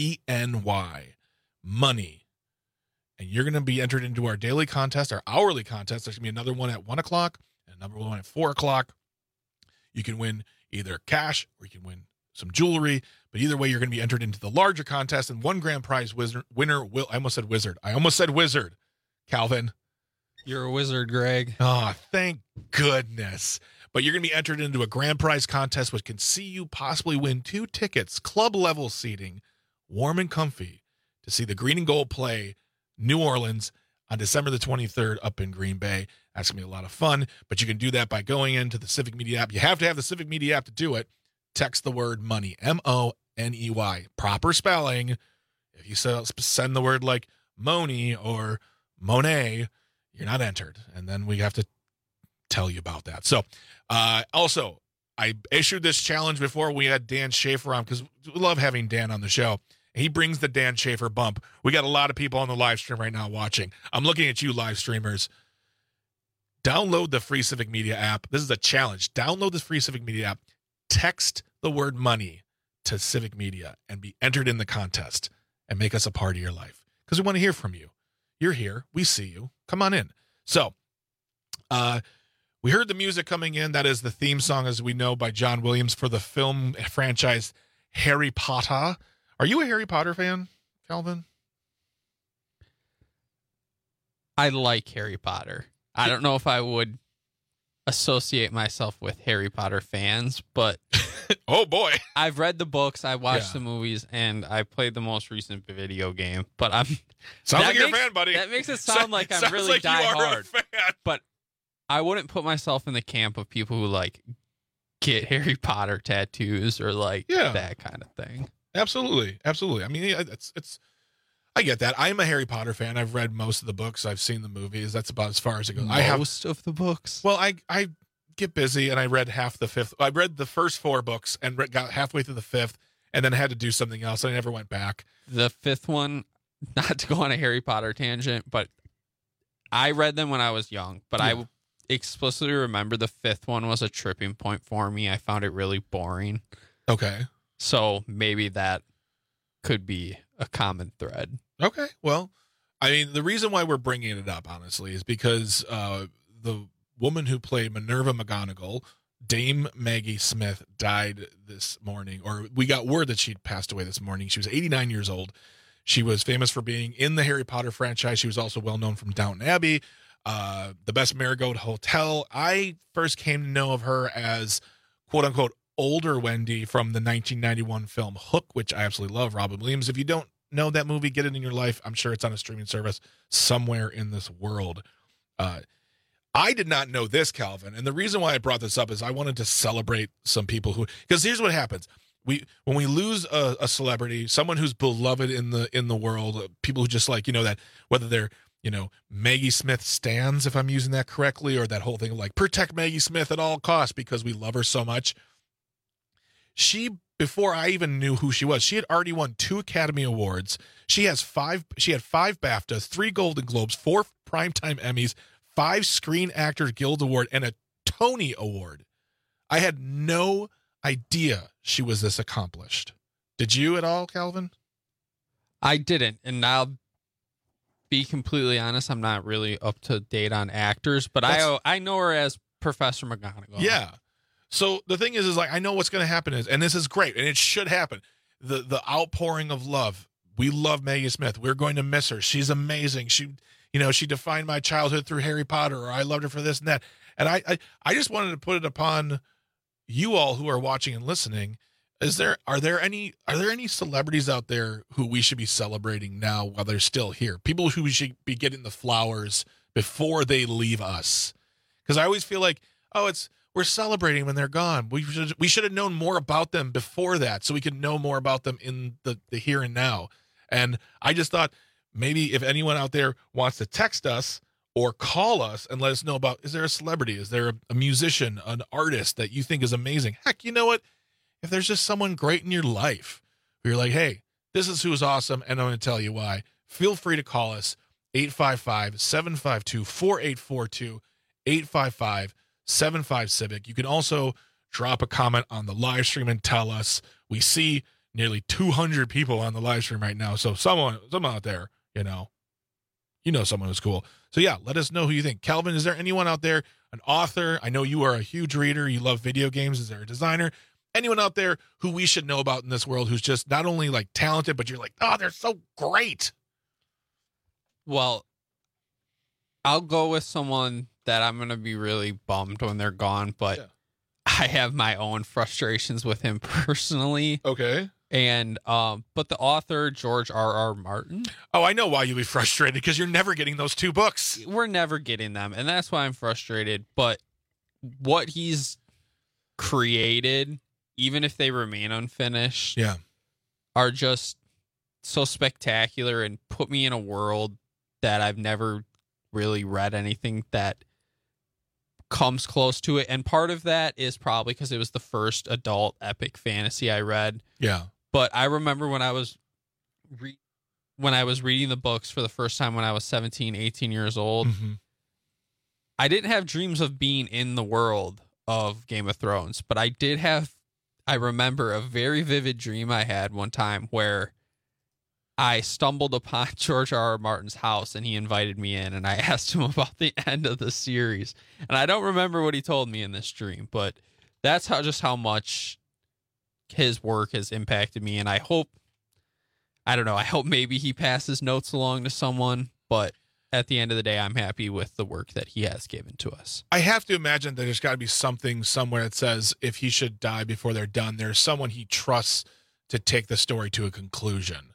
money. And you're going to be entered into our daily contest, our hourly contest. There's going to be another one at 1 o'clock and another one at 4 o'clock. You can win either cash or you can win some jewelry. But either way, you're going to be entered into the larger contest. And one grand prize winner will... I almost said wizard, Calvin. You're a wizard, Greg. Oh, thank goodness. But you're going to be entered into a grand prize contest, which can see you possibly win 2 tickets, club-level seating, warm and comfy, to see the Green and Gold play New Orleans on December the 23rd up in Green Bay. That's going to be a lot of fun, but you can do that by going into the Civic Media app. You have to have the Civic Media app to do it. Text the word money, MONEY, proper spelling. If you send the word like Moni or Monet, you're not entered, and then we have to tell you about that. So, also, I issued this challenge before we had Dan Schaefer on because we love having Dan on the show. He brings the Dan Schaefer bump. We got a lot of people on the live stream right now watching. I'm looking at you, live streamers. Download the free Civic Media app. This is a challenge. Download the free Civic Media app. Text the word money to Civic Media and be entered in the contest and make us a part of your life because we want to hear from you. You're here. We see you. Come on in. So, we heard the music coming in. That is the theme song, as we know, by John Williams for the film franchise Harry Potter. Are you a Harry Potter fan, Calvin? I like Harry Potter. I don't know if I would associate myself with Harry Potter fans, but oh boy, I've read the books, I watched the movies, and I played the most recent video game. But sounds like you're a fan, buddy. That makes it sound like I'm really like diehard. But I wouldn't put myself in the camp of people who like get Harry Potter tattoos or like that kind of thing. Absolutely. I mean, it's. I get that. I'm a Harry Potter fan. I've read most of the books. I've seen the movies. That's about as far as it goes. Most of the books. Well, I get busy and I read half the fifth. I read the first 4 books and got halfway through the 5th, and then had to do something else. I never went back. The 5th one, not to go on a Harry Potter tangent, but I read them when I was young. But I explicitly remember the 5th one was a tripping point for me. I found it really boring. Okay. So maybe that could be a common thread. Okay. Well, I mean, the reason why we're bringing it up, honestly, is because the woman who played Minerva McGonagall, Dame Maggie Smith, died this morning, or we got word that she'd passed away this morning. She was 89 years old. She was famous for being in the Harry Potter franchise. She was also well known from Downton Abbey, The Best Marigold Hotel. I first came to know of her as, quote unquote, older Wendy from the 1991 film Hook, which I absolutely love, Robin Williams. If you don't know that movie, get it in your life. I'm sure it's on a streaming service somewhere in this world. I did not know this, Calvin, and the reason why I brought this up is I wanted to celebrate some people who, because here's what happens. When we lose a celebrity, someone who's beloved in the world, people who just like, that whether they're, Maggie Smith stands, if I'm using that correctly, or that whole thing of like protect Maggie Smith at all costs because we love her so much. Before I even knew who she was, she had already won 2 Academy Awards. She had 5 BAFTAs, 3 Golden Globes, 4 Primetime Emmys, 5 Screen Actors Guild Award, and a Tony Award. I had no idea she was this accomplished. Did you at all, Calvin? I didn't, and I'll be completely honest, I'm not really up to date on actors, but I know her as Professor McGonagall. Yeah. So the thing is like, I know what's going to happen and this is great, and it should happen. The outpouring of love. We love Maggie Smith. We're going to miss her. She's amazing. She defined my childhood through Harry Potter, or I loved her for this and that. And I just wanted to put it upon you all who are watching and listening. Are there any celebrities out there who we should be celebrating now while they're still here? People who we should be getting the flowers before they leave us? Because I always feel like, we're celebrating when they're gone. We should have known more about them before that, so we could know more about them in the here and now. And I just thought maybe if anyone out there wants to text us or call us and let us know about, is there a celebrity? Is there a musician, an artist that you think is amazing? Heck, you know what? If there's just someone great in your life who you're like, hey, this is who's awesome, and I'm going to tell you why, feel free to call us, 855-752-4842, 855-75-CIVIC. You can also drop a comment on the live stream and tell us. We see nearly 200 people on the live stream right now, so someone out there, you know someone who's cool. So yeah, let us know who you think. Calvin, is there anyone out there, an author? I know you are a huge reader. You love video games. Is there a designer? Anyone out there who we should know about in this world who's just not only like talented, but you're like, oh, they're so great? Well, I'll go with someone that I'm going to be really bummed when they're gone, but I have my own frustrations with him personally. Okay. And, but the author, George R.R. Martin. Oh, I know why you'd be frustrated, because you're never getting those 2 books. We're never getting them, and that's why I'm frustrated. But what he's created, even if they remain unfinished, are just so spectacular and put me in a world that I've never really read anything that comes close to it. And part of that is probably because it was the first adult epic fantasy I read. Yeah. But I remember when I was reading the books for the first time when I was 17, 18 years old, I didn't have dreams of being in the world of Game of Thrones, but I remember a very vivid dream I had one time where I stumbled upon George R.R. Martin's house and he invited me in, and I asked him about the end of the series. And I don't remember what he told me in this dream, but that's how much his work has impacted me. And I hope maybe he passes notes along to someone, but at the end of the day, I'm happy with the work that he has given to us. I have to imagine that there's got to be something somewhere that says if he should die before they're done, there's someone he trusts to take the story to a conclusion.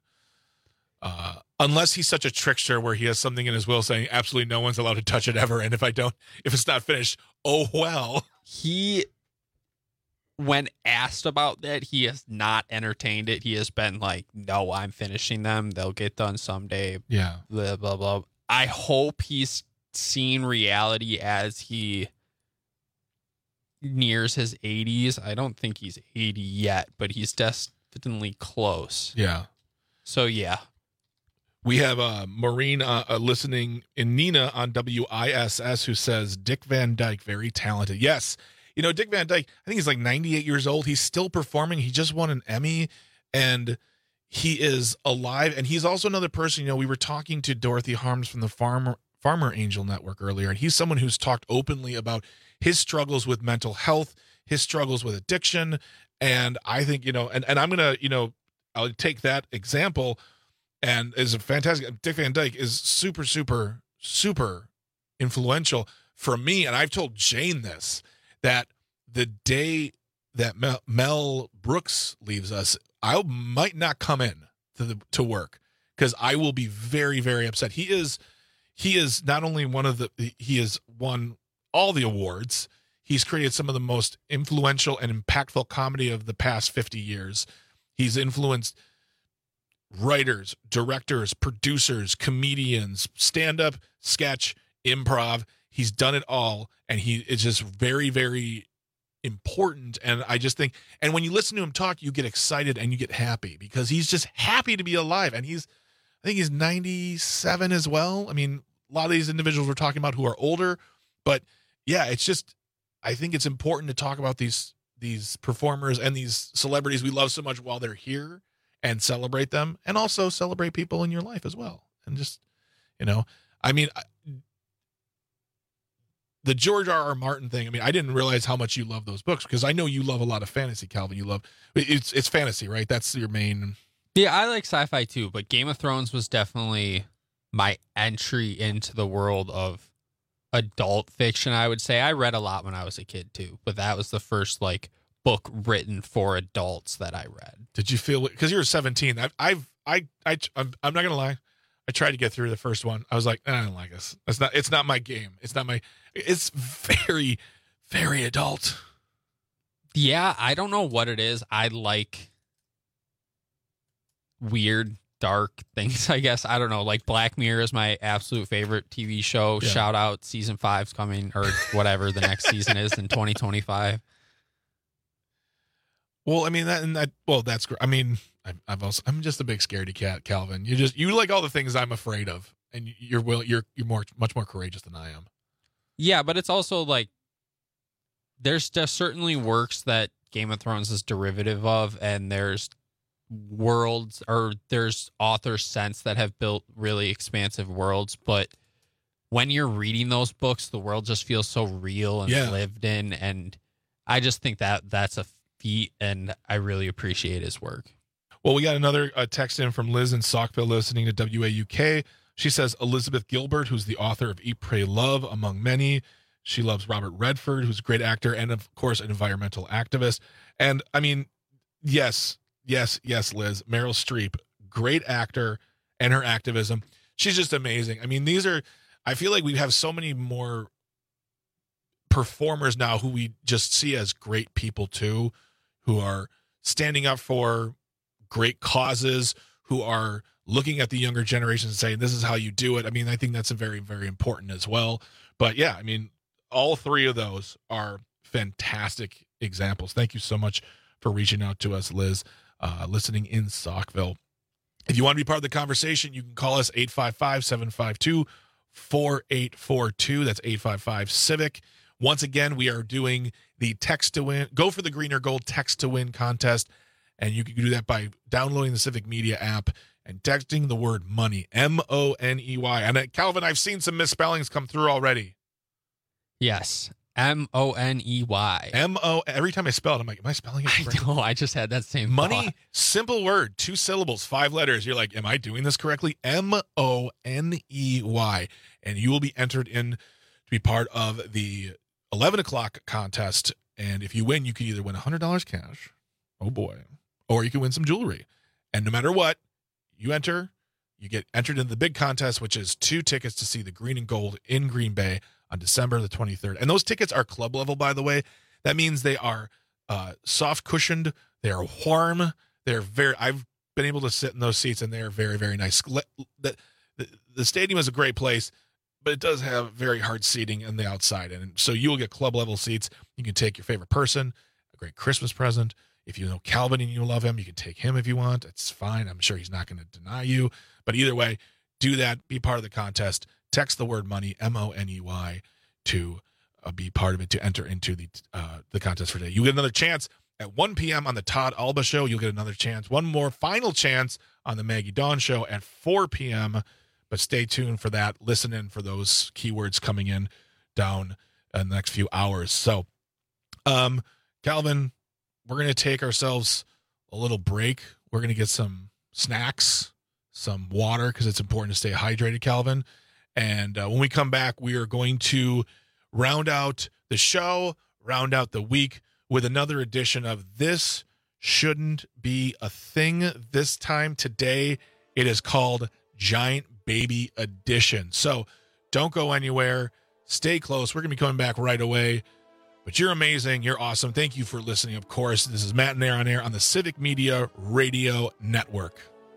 Unless he's such a trickster where he has something in his will saying absolutely no one's allowed to touch it ever, and if it's not finished, oh well. When asked about that, he has not entertained it. He has been like, no, I'm finishing them. They'll get done someday. Yeah. Blah, blah, blah. I hope he's seen reality as he nears his 80s. I don't think he's 80 yet, but he's definitely close. Yeah. So, yeah. We have Maureen listening in Nina on WISS who says, Dick Van Dyke, very talented. Yes. You know, Dick Van Dyke, I think he's like 98 years old. He's still performing. He just won an Emmy, and he is alive. And he's also another person, we were talking to Dorothy Harms from the Farmer Angel Network earlier, and he's someone who's talked openly about his struggles with mental health, his struggles with addiction. And I think, and I'm going to, I'll take that example, and is a fantastic. Dick Van Dyke is super, super, super influential for me. And I've told Jane this, that the day that Mel Brooks leaves us, I might not come in to work because I will be very, very upset. He is not only he has won all the awards. He's created some of the most influential and impactful comedy of the past 50 years. He's influenced writers, directors, producers, comedians, stand-up, sketch, improv. He's done it all, and he is just very, very important. And I just think, and when you listen to him talk, you get excited and you get happy because he's just happy to be alive. And I think he's 97 as well. I mean, a lot of these individuals we're talking about who are older, but yeah, it's just, I think it's important to talk about these performers and these celebrities we love so much while they're here and celebrate them, and also celebrate people in your life as well. And just, I mean, the George R.R. Martin thing, I mean, I didn't realize how much you love those books because I know you love a lot of fantasy, Calvin. You love, it's fantasy, right? That's your main. Yeah, I like sci-fi too, but Game of Thrones was definitely my entry into the world of adult fiction, I would say. I read a lot when I was a kid too, but that was the first book written for adults that I read. Did you feel, because you were 17? I'm not gonna lie. I tried to get through the first one. I was like, I don't like this. It's not my game. It's very, very adult. Yeah, I don't know what it is. I like weird, dark things, I guess. I don't know. Like Black Mirror is my absolute favorite TV show. Yeah. Shout out, season 5's coming, or whatever the next season is in 2025. Well, I mean that's great. I mean, I'm just a big scaredy cat, Calvin. You like all the things I'm afraid much more courageous than I am. Yeah, but it's also like there's just certainly works that Game of Thrones is derivative of, and there's worlds or there's authors since that have built really expansive worlds, but when you're reading those books, the world just feels so real and lived in, and I just think that that's a feat, and I really appreciate his work. Well, we got another text in from Liz in Saukville listening to WAUK. She says Elizabeth Gilbert, who's the author of Eat, Pray, Love, among many. She loves Robert Redford, who's a great actor and, of course, an environmental activist. And, I mean, yes, Liz. Meryl Streep, great actor, and her activism. She's just amazing. I mean, I feel like we have so many more performers now who we just see as great people, too, who are standing up for great causes, who are looking at the younger generation and saying, this is how you do it. I mean, I think that's very, very important as well. But yeah, I mean, all three of those are fantastic examples. Thank you so much for reaching out to us, Liz, listening in Saukville. If you want to be part of the conversation, you can call us 855-752-4842. That's 855-CIVIC. Once again, we are doing the text to win, go for the green or gold text to win contest. And you can do that by downloading the Civic Media app and texting the word money, MONEY. And Calvin, I've seen some misspellings come through already. Yes, MONEY. Every time I spell it, I'm like, am I spelling it correctly? I know, I just had that same money, thought. simple word, 2 syllables, 5 letters. You're like, am I doing this correctly? MONEY. And you will be entered in to be part of the 11 o'clock contest. And if you win, you can either win $100 cash. Oh boy. Or you can win some jewelry. And no matter what, you enter, you get entered into the big contest, which is 2 tickets to see the Green and Gold in Green Bay on December the 23rd. And those tickets are club level, by the way. That means they are soft cushioned. They are warm. I've been able to sit in those seats, and they are very, very nice. The stadium is a great place, but it does have very hard seating on the outside. And so you will get club level seats. You can take your favorite person, a great Christmas present. If you know Calvin and you love him, you can take him if you want. It's fine. I'm sure he's not going to deny you. But either way, do that. Be part of the contest. Text the word money, MONEY, to be part of it, to enter into the contest for today. You get another chance at 1 p.m. on the Todd Alba Show. You'll get another chance. One more final chance on the Maggie Dawn Show at 4 p.m. But stay tuned for that. Listen in for those keywords coming in down in the next few hours. So, Calvin, we're going to take ourselves a little break. We're going to get some snacks, some water, because it's important to stay hydrated, Calvin. And when we come back, we are going to round out the show, round out the week with another edition of This Shouldn't Be a Thing. This time today, it is called Giant Baby Edition. So don't go anywhere. Stay close. We're going to be coming back right away. But you're amazing. You're awesome. Thank you for listening, of course. This is Matt and Air on Air on the Civic Media Radio Network.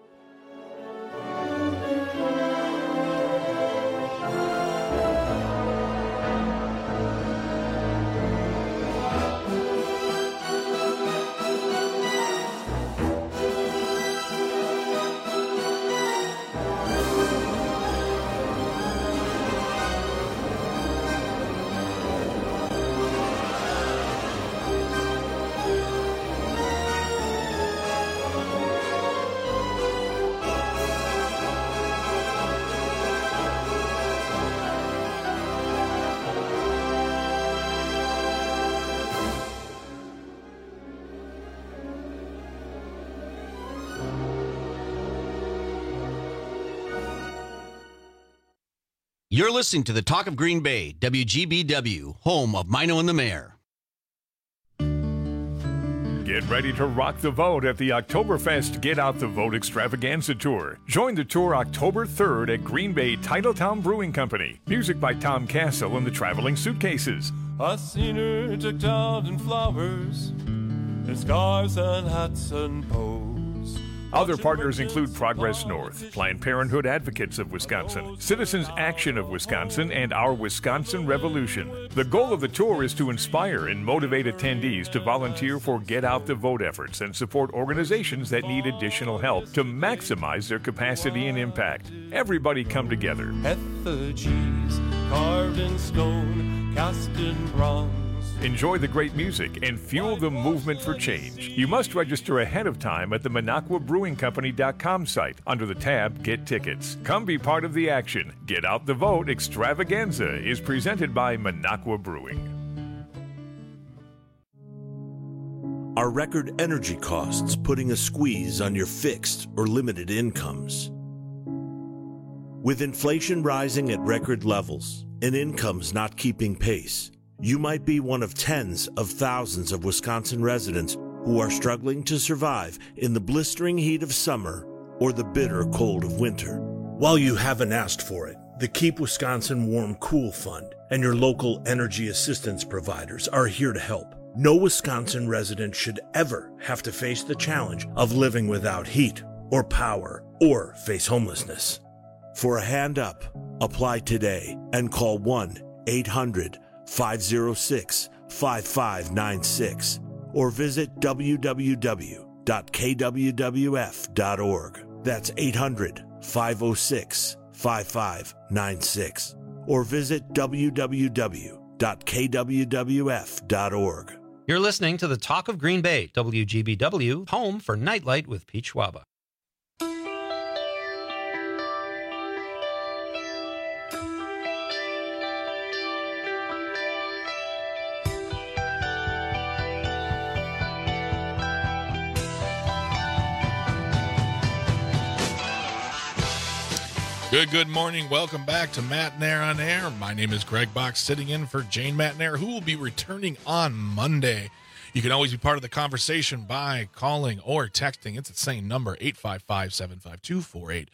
You're listening to the Talk of Green Bay, WGBW, home of Mino and the Mayor. Get ready to rock the vote at the Oktoberfest Get Out the Vote Extravaganza Tour. Join the tour October 3rd at Green Bay Titletown Brewing Company. Music by Tom Castle and the Traveling Suitcases. I seen her decked out in flowers, and scarves and hats and bows. Other partners include Progress North, Planned Parenthood Advocates of Wisconsin, Citizens Action of Wisconsin, and Our Wisconsin Revolution. The goal of the tour is to inspire and motivate attendees to volunteer for Get Out the Vote efforts and support organizations that need additional help to maximize their capacity and impact. Everybody come together. Effigies carved in stone, cast in bronze. Enjoy the great music and fuel the movement for change. You must register ahead of time at the MinocquaBrewingCompany.com site under the tab Get Tickets. Come be part of the action. Get Out the Vote Extravaganza is presented by Minocqua Brewing. Are record energy costs putting a squeeze on your fixed or limited incomes? With inflation rising at record levels and incomes not keeping pace, you might be one of tens of thousands of Wisconsin residents who are struggling to survive in the blistering heat of summer or the bitter cold of winter. While you haven't asked for it, the Keep Wisconsin Warm Cool Fund and your local energy assistance providers are here to help. No Wisconsin resident should ever have to face the challenge of living without heat or power or face homelessness. For a hand up, apply today and call 1-800-506-5596 or visit www.kwwf.org. That's 800-506-5596 or visit www.kwwf.org. You're listening to the Talk of Green Bay, WGBW, home for Nightlight with Pete Schwaba. Good morning. Welcome back to Matt Nair on Air. My name is Greg Box, sitting in for Jane Matt Nair, who will be returning on Monday. You can always be part of the conversation by calling or texting. It's the same number, 855-752-4842,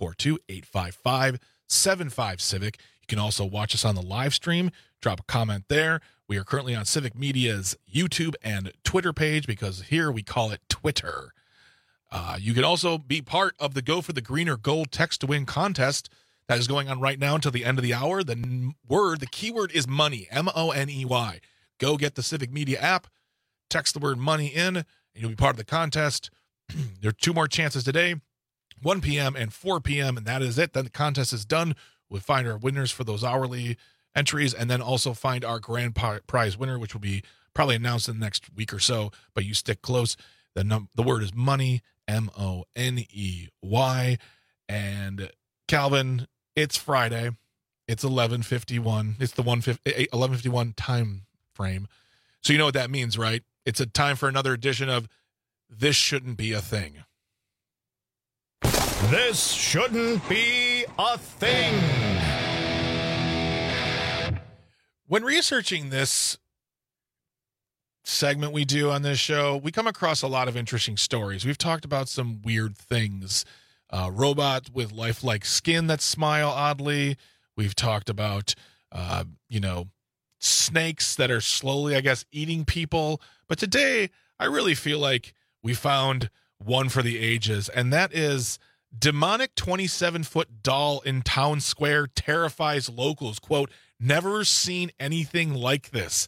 855-75-CIVIC. You can also watch us on the live stream. Drop a comment there. We are currently on Civic Media's YouTube and Twitter page because here we call it Twitter. You can also be part of the Go for the Green or Gold Text to Win contest that is going on right now until the end of the hour. The keyword is money, M-O-N-E-Y. Go get the Civic Media app, text the word money in, and you'll be part of the contest. There are two more chances today, 1 p.m. and 4 p.m., and that is it. Then the contest is done. We'll find our winners for those hourly entries and then also find our grand prize winner, which will be probably announced in the next week or so, but you stick close. The word is money, M-O-N-E-Y. And Calvin, it's Friday. It's 11:51. It's the 11:51 time frame. So you know what that means, right? It's a time for another edition of This Shouldn't Be a Thing. This shouldn't be a thing. When researching this segment we do on this show, we come across a lot of interesting stories. We've talked about some weird things. Robot with lifelike skin that smile oddly. We've talked about, snakes that are slowly, I guess, eating people. But today, I really feel like we found one for the ages, and that is demonic 27-foot doll in town square terrifies locals. Quote, never seen anything like this.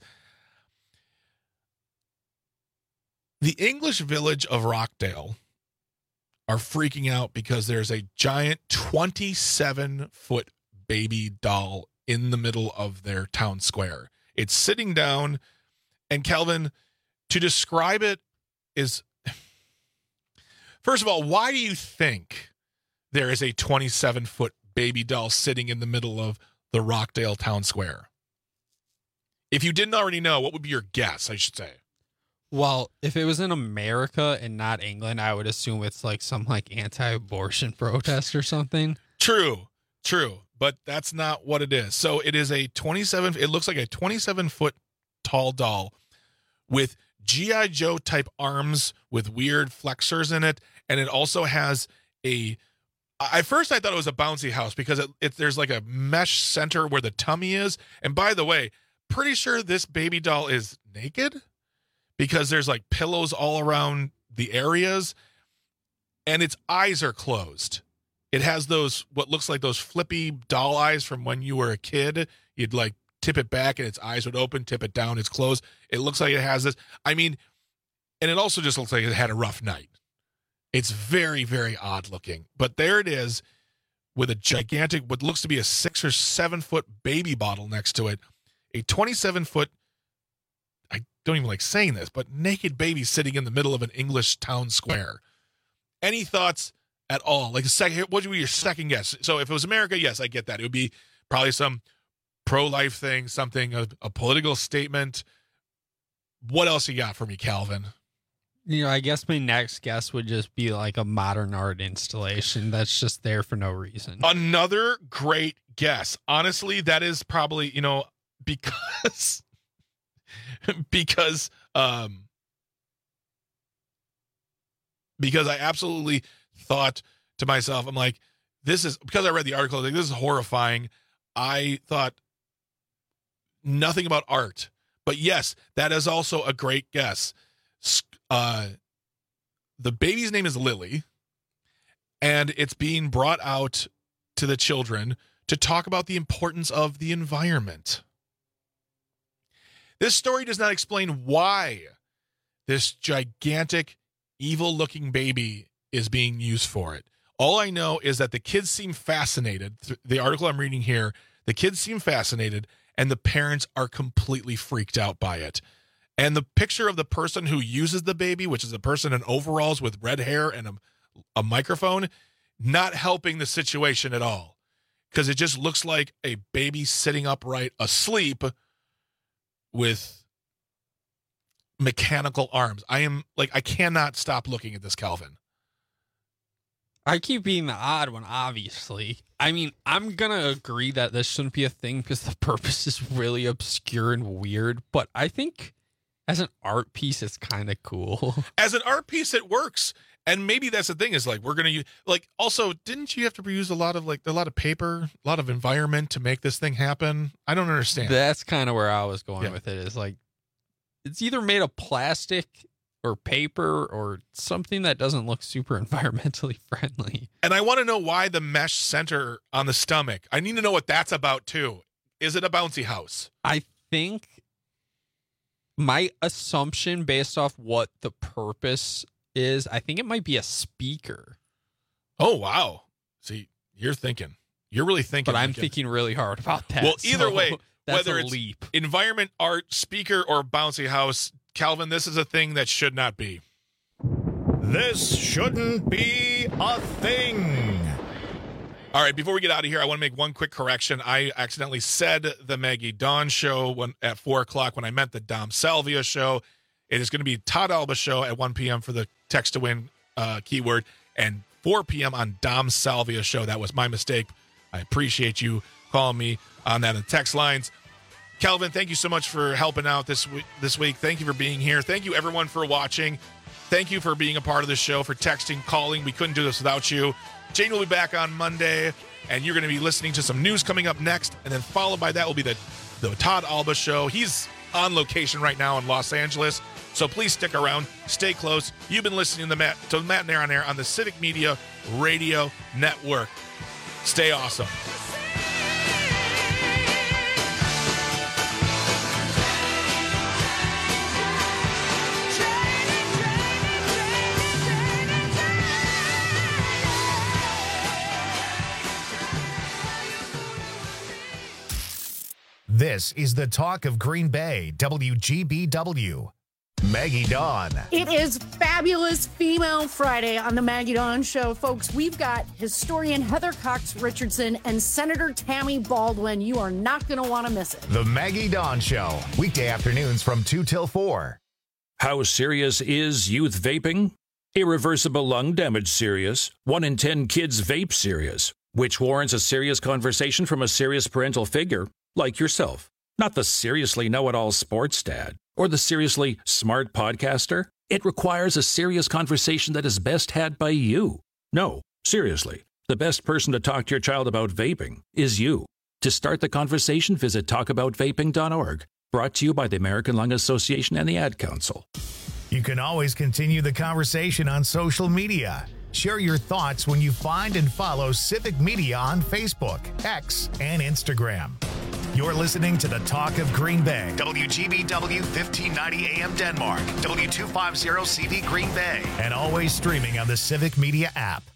The English village of Rockdale are freaking out because there's a giant 27-foot baby doll in the middle of their town square. It's sitting down, and Kelvin, to describe it is, first of all, why do you think there is a 27-foot baby doll sitting in the middle of the Rockdale town square? If you didn't already know, what would be your guess, I should say? Well, if it was in America and not England, I would assume it's like some anti-abortion protest or something. True. But that's not what it is. So it is it looks like a 27-foot tall doll with G.I. Joe type arms with weird flexors in it. And it also has at first I thought it was a bouncy house because there's like a mesh center where the tummy is. And by the way, pretty sure this baby doll is naked because there's like pillows all around the areas and its eyes are closed. It has what looks like those flippy doll eyes from when you were a kid. You'd like tip it back and its eyes would open, tip it down, it's closed. It looks like it has this. I mean, and it also just looks like it had a rough night. It's very, very odd looking. But there it is with a gigantic, what looks to be a 6 or 7 foot baby bottle next to it. A 27-foot, I don't even like saying this, but naked baby sitting in the middle of an English town square. Any thoughts at all? Like what would be your second guess? So if it was America, yes, I get that. It would be probably some pro-life thing, something, a political statement. What else you got for me, Calvin? I guess my next guess would just be like a modern art installation that's just there for no reason. Another great guess. Honestly, that is probably, because I absolutely thought to myself, I'm like, because I read the article, like, this is horrifying. I thought nothing about art, but yes, that is also a great guess. The baby's name is Lily, and it's being brought out to the children to talk about the importance of the environment. This story does not explain why this gigantic, evil-looking baby is being used for it. All I know is that the kids seem fascinated. The article I'm reading here, the kids seem fascinated, and the parents are completely freaked out by it. And the picture of the person who uses the baby, which is a person in overalls with red hair and a microphone, not helping the situation at all. Because it just looks like a baby sitting upright, asleep, with mechanical arms. I cannot stop looking at this, Calvin. I keep being the odd one, obviously. I mean, I'm going to agree that this shouldn't be a thing because the purpose is really obscure and weird. But I think as an art piece, it's kind of cool. As an art piece, it works. And maybe that's the thing is like, we're going to use, like, also, didn't you have to reuse a lot of paper, a lot of environment to make this thing happen? I don't understand. That's kind of where I was going with it, is like, it's either made of plastic or paper or something that doesn't look super environmentally friendly. And I want to know why the mesh center on the stomach. I need to know what that's about too. Is it a bouncy house? I think my assumption based off what the purpose is, I think it might be a speaker. Oh, wow. See, you're really thinking. But I'm thinking really hard about that. Well, either way, that's whether a it's leap. Environment, art, speaker, or bouncy house, Calvin, this is a thing that should not be. This shouldn't be a thing. All right, before we get out of here, I want to make one quick correction. I accidentally said the Maggie Dawn show at 4 o'clock when I meant the Dom Salvia show. It is going to be Todd Alba show at 1 p.m. for the text to win keyword, and 4 p.m. on Dom Salvia show. That was my mistake. I appreciate you calling me on that in the text lines. Calvin, thank you so much for helping out this week. Thank you for being here. Thank you, everyone, for watching. Thank you for being a part of the show, for texting, calling. We couldn't do this without you. Jane will be back on Monday, and you're going to be listening to some news coming up next, and then followed by that will be the Todd Alba show. He's on location right now in Los Angeles, so please stick around. Stay close. You've been listening to Matt and Aaron on Air on the Civic Media Radio Network. Stay awesome. This is the Talk of Green Bay, WGBW. Maggie Dawn. It is Fabulous Female Friday on the Maggie Dawn Show. Folks, we've got historian Heather Cox Richardson and Senator Tammy Baldwin. You are not going to want to miss it. The Maggie Dawn Show, weekday afternoons from 2 till 4. How serious is youth vaping? Irreversible lung damage serious. 1 in 10 kids vape serious, which warrants a serious conversation from a serious parental figure like yourself. Not the seriously know-it-all sports dad. Or the seriously smart podcaster? It requires a serious conversation that is best had by you. No, seriously, the best person to talk to your child about vaping is you. To start the conversation, visit talkaboutvaping.org. Brought to you by the American Lung Association and the Ad Council. You can always continue the conversation on social media. Share your thoughts when you find and follow Civic Media on Facebook, X, and Instagram. You're listening to the Talk of Green Bay. WGBW 1590 AM Denmark, W250 CV Green Bay, and always streaming on the Civic Media app.